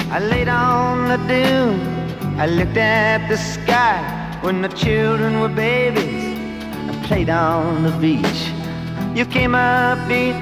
I laid on the dune, I looked at the sky when the children were babies and played on the beach. You came up